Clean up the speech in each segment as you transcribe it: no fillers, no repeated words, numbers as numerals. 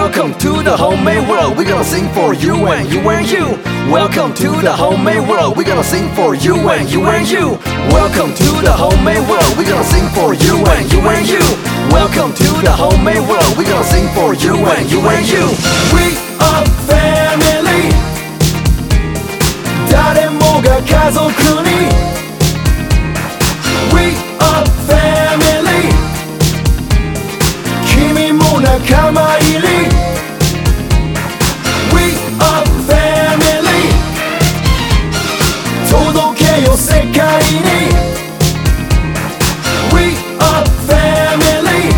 Welcome to the homemade world. We're gonna sing for you and you and you. Welcome to the homemade world. We're gonna sing for you and you and you. Welcome to the homemade world. We're gonna sing for you and you and you. Welcome to the homemade world. We're gonna sing for you and you and you. We are family. 誰もが家族に。We are family. 君も仲間入り。We are family. 届けよ世界に。We are family.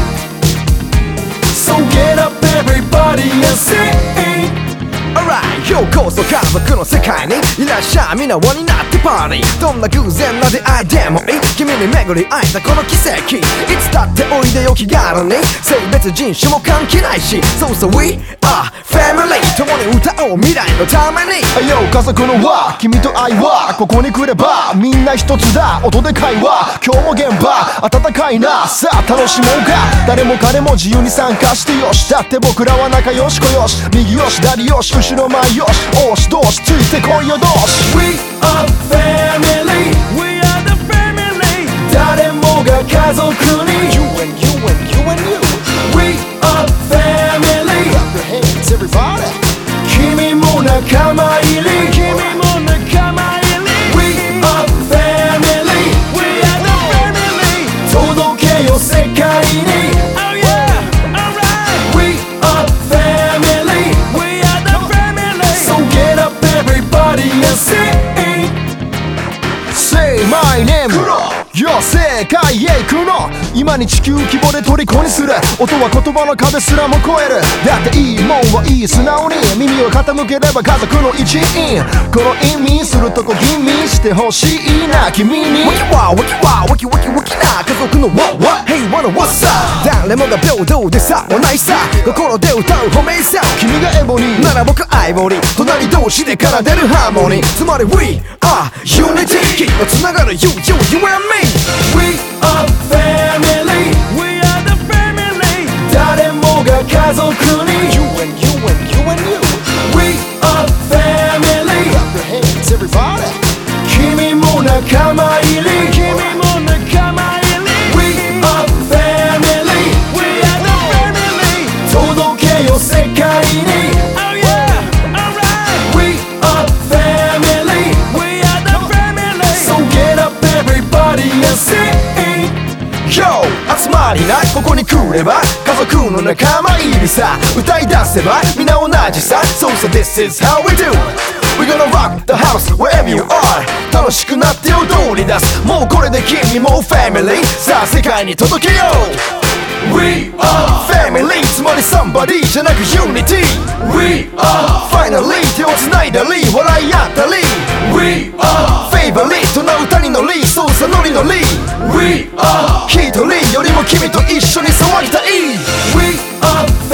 So get up everybody and sing.Alright ようこそ家族の世界にいらっしゃい皆輪になってパーティーどんな偶然な出会いでもいい君に巡り会えたこの奇跡いつだっておいでよ気軽に性別人種も関係ないしそうそう We are family 共に歌おう未来のためによ家族の輪君と愛はここに来ればみんな一つだ音で会話今日も現場温かいなさあ楽しもうか誰も彼も自由に参加してよしだって僕らは仲良しこよし右よし左よし後ろ前よし押し通しついてこいよどうし We are family We are the family 誰もが家族に You and you and you and you We are family Clap your hands everybody 君も仲間入り君も仲間入り We are family We are the family 届けよ世界に Oh yeah alright We are family We are the family So get up everybody and sing Say my name よ世界へ行くの今に地球規模で虜にする音は言葉の壁すらも超えるだっていいもんはいい素直に耳を傾ければ家族の一員この意味するとこ吟味してほしいな君にワキワワキワワキワキワキな家族の What What Hey what What's up 誰もが平等でさ同じさ心で歌う褒めさ君がエボニーなら僕アイボリー隣同士で奏でるハーモニーつまり We are unity きっとつながる You and me We are family We are the family 誰もが家族に You and you and you and you We are family Clap your hands everybody 君も仲間入り君も仲間入り We are family We are the family 届けよ世界に Oh yeah alright We are family We are the family So get up everybody and sing Yo 集まりなここに来れば家族の仲間入りさ歌い出せば皆同じさ So this is how we do We're gonna rock the house wherever you are 楽しくなって踊り出すもうこれで君もファミリーさあ世界に届けよう We are family つまり somebody じゃなく unity We are finally 手をつないだり笑い合ったり We are favorite な歌に乗りそうさノリノリ We are 一人よりも君と一緒に騒ぎたい We are